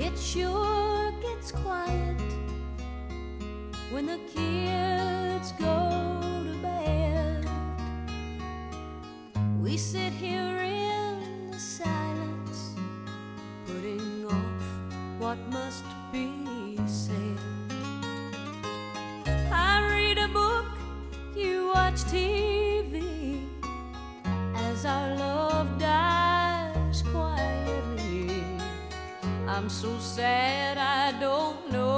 It sure gets quiet when the kids go to bed. We sit here in the silence, putting off what must be said. I read a book, you watch TV, as our love dies quietly. I'm so sad I don't know